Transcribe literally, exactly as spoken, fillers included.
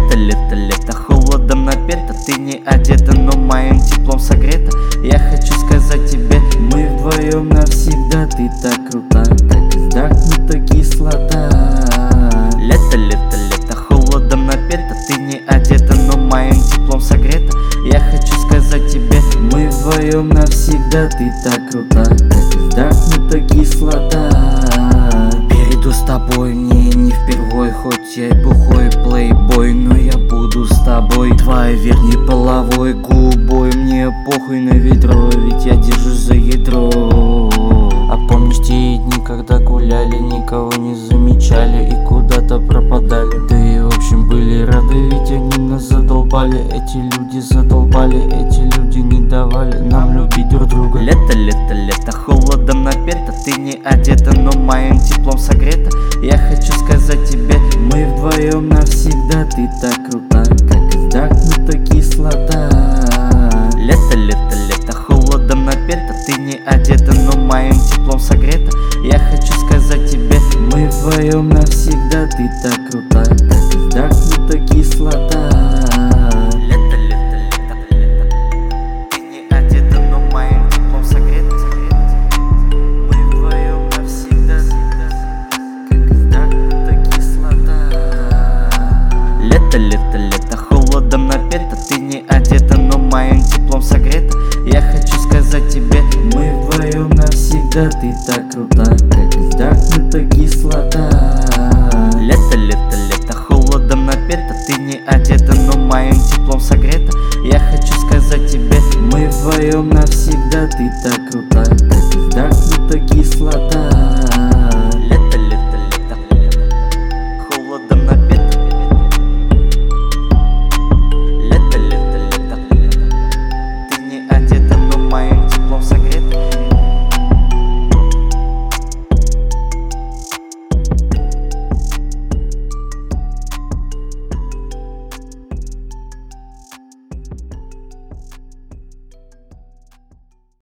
Лето, лето, лето, холодом напето. Ты не одета, но моим теплом согрета. Я хочу сказать тебе, мы вдвоем навсегда. Ты так крута, как издохнута кислота. Лето, лето, лето, холодом напето. Ты не одета, но моим теплом согрета. Я хочу сказать тебе, мы вдвоем навсегда. Ты так крута, как издохнута кислота. Перейду с тобой, мне не впервой, хоть я и бухой плейбой, но я буду с тобой. Твоей верни половой губой, мне похуй на ведро, ведь я держусь за ядро. А помнишь те дни, когда гуляли, никого не замечали и куда-то пропадали? Да и в общем были рады, ведь они нас задолбали. Эти люди задолбали, эти люди не давали нам любить друг друга. Лето, лето, лето, холодом напето. Ты не одета, но моим теплом согрета. Я хочу сказать тебе, мы вдвоем навсегда. Ты так крута, как издохнута кислота. Лето, лето, лето, холодом напето. Ты не одета, но моим теплом согрета. Я хочу сказать тебе, мы вдвоем навсегда. Ты так крута, как издохнута кислота. Лето, лето, лето, лето. Ты не одета, но моим теплом согрета. Мы вдвоем навсегда, как издохнута кислота. Лето, лето, лето, холодом напето. Ты не одета, но моим теплом согрета. Я хочу сказать тебе, мы вдвоем навсегда. Ты так крута, как издохнута кислота. Лето, лето, лето, холодом напето. Ты не одета, но моим теплом согрета. Я хочу сказать тебе, мы вдвоем навсегда. Ты так крута, как издохнута кислота.